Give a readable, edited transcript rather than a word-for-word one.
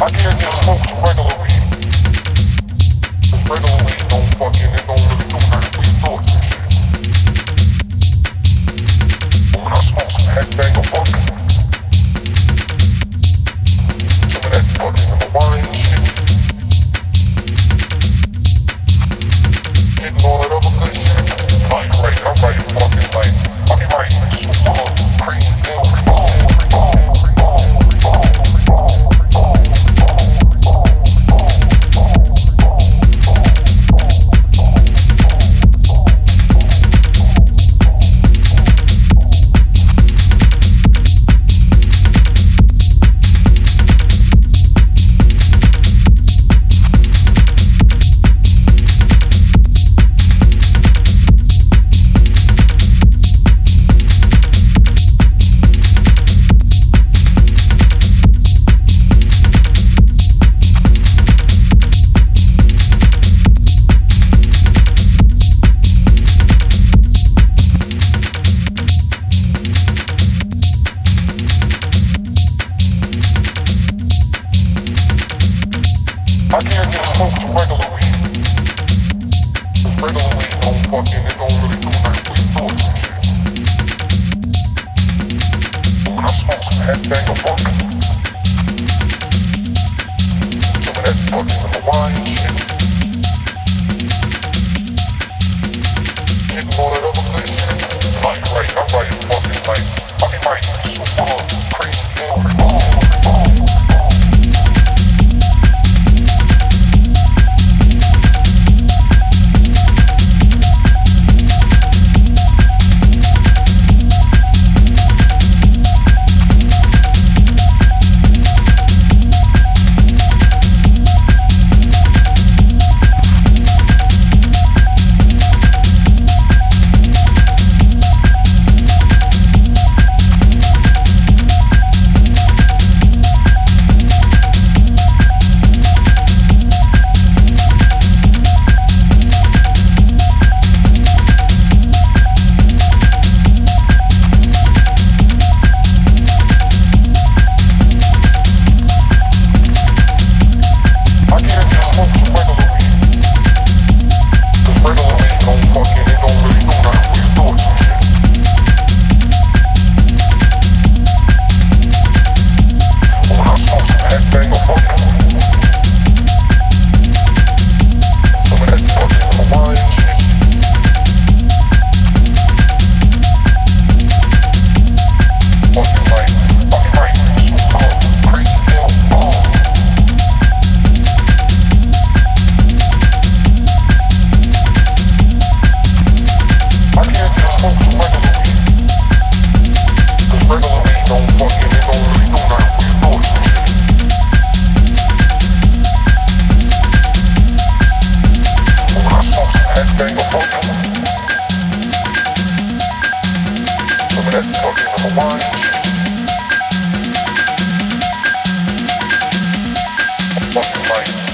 I can't just smoke some regular weed. 'Cause regular weed don't fucking, it don't really do nothing for your thoughts and shit. But when I smoke some headbanger fucking, some of that fucking Hawaiian shit, getting all that other good shit, like, I'm writing fucking like, I be writing super crazy deal. I can't just smoke some regular weed. 'Cause regular weed don't fucking, it don't really do nothing for your thoughts and shit. But when I smoke some headbanger fucking, some of that fucking Hawaiian shit, getting all that other good shit, like, I'm writing fucking like, I be writing super crazy deal. That fucking Hawaiian shit. Fucking like